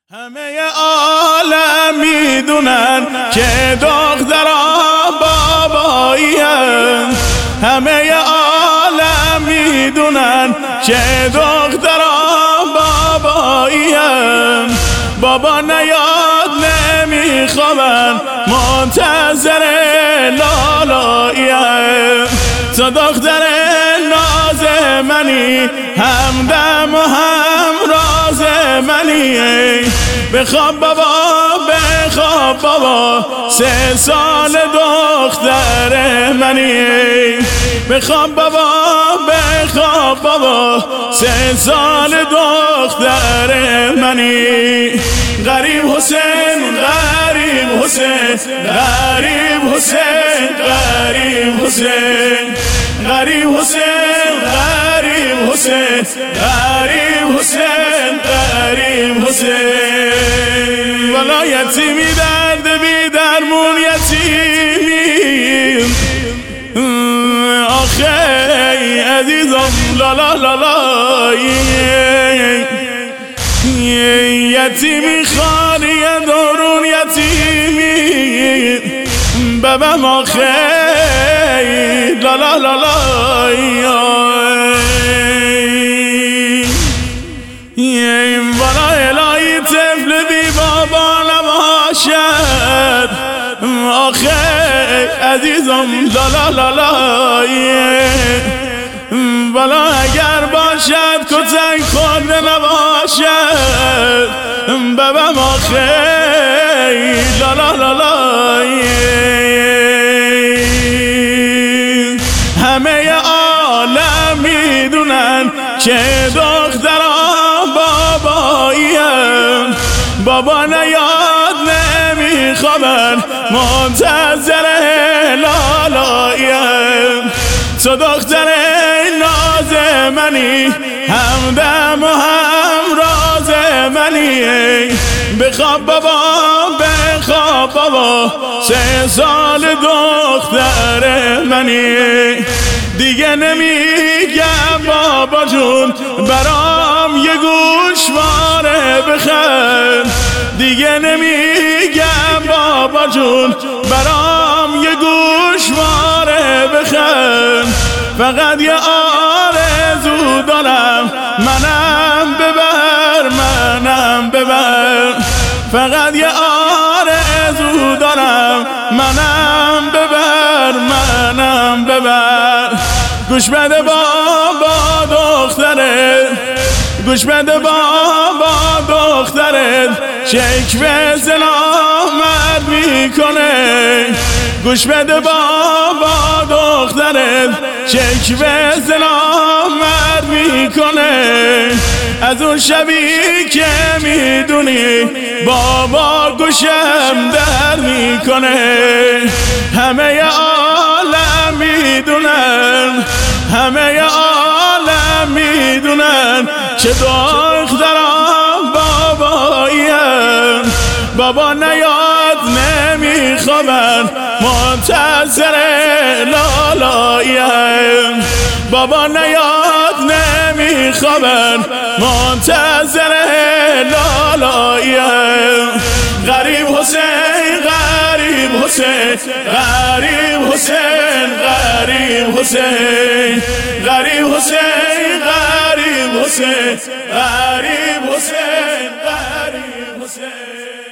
همه عالم میدونن که دختران بابایین، همه عالم میدونن که دختران بابایین. بابا نیاد نمیخوابن منتظر لالایین. تو دختر ناز منی، همدم و همراز منی. بخواب بابا بخواب بابا، 3 سال دختر منی. بخواب بابا بخواب بابا، 3 سال دختر منی. غریب حسین غریب حسین غریب حسین غریب حسین غریب حسین غریب حسین غریب حسین غریب حسین. والا یتیمی درد بی درمون یتیمی، آخه عزیزم لا لا لا لا. یتیمی خانی دورون یتیمی ببم آخه لا لا لا لا. والا الهی طفل بی بابا نباشد آخه عزیزم لا لا لا لا. والا اگر باشد کتک خورده نباشد ببم آخه لا لا لا لا. همه عالم میدونن که دختران بابایین. بابا نیاد نمیخوابن منتظر لالایین. تو دختر ناز منی، همدم و همراز منی. بخواب بابا بخواب بابا، 3 سال دختر منی. دیگه نمیگم بابا جون برام یه گوشواره بخر. دیگه نمیگم بابا جون برام یه گوشواره بخر. فقط یه آرزو دارم، منم ببر منم ببر. فقط یه آرزو دارم، منم ببر منم ببر. گوش بده بابا دخترت، گوش بده بابا دخترت شکوه سلامت میکنه. گوش بده بابا دخترت شکوه سلامت میکنه. از اون شبی که میدونی بابا گوشم در میکنه. همه عالم میدونن، همه عالم میدونن که دختران بابایین. بابا نیاد نمیخوابن منتظر لالایین. بابا نیاد نمیخوابن منتظر لالایین. غریب حسین غریب حسین غریب حسین غریب حسین غریب حسین غریب حسین غریب حسین غریب حسین.